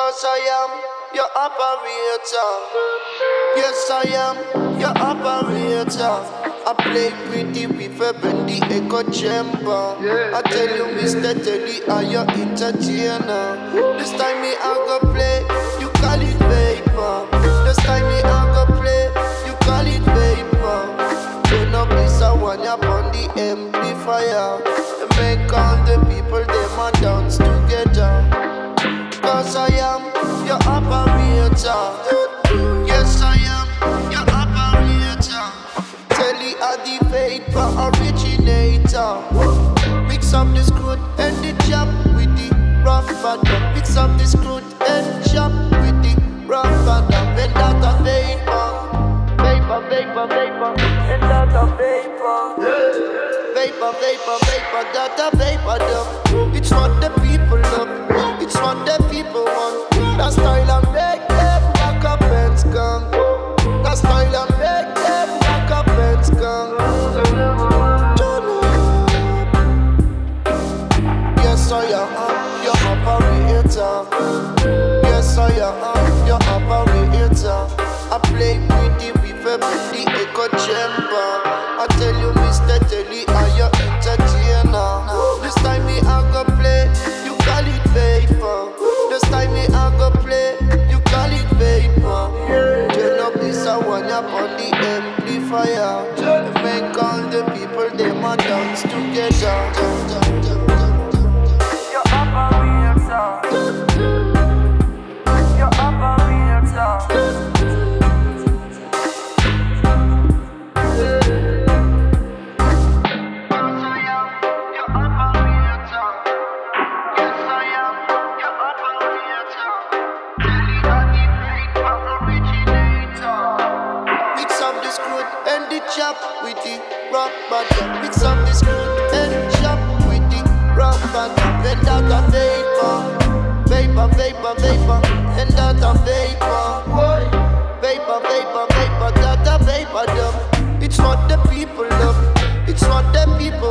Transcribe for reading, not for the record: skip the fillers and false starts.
'Cause I am your operator. Yes, I am your operator. I play pretty with a the echo chamber. I tell you, Mr. Telly, I'm your entertainer. This time me I go play, you call it vapor. This time me I go play, you call it vapor. Turn up this one up on the amplifier and make all the people them a dance together. 'Cause I am your operator. Yes, I am your operator. Telly are the vapor originator. Mix up the screw and the chop with the rough bottom. Mix up the screw and chop with the rough bottom. And that a vapor, vapor, vapor, vapor. And that a vapor, vapor, vapor, vapor. That a vapor, dumb. It's what the people love. It's what the people want. That style and make them rock up and skunk. That style and make them rock up and skunk. Yes, I am your operator. Yes, I am your operator. I play with the echo chamber. I tell you, Mr. Telly, I'm your entertainer. This time me I go play, you call it vapor. This time me I go play, you call it vapor. Turn up this one up on the amplifier and make all the people them a dance together. Your operator. Your operator. Chop with the rock bottom. Mix up the screw and chop with the rock bottom. And that a vapor, vapor, vapor, vapor. And that a vapor, vapor, vapor, vapor. That a vapor, dumb. It's what the people love. It's what the people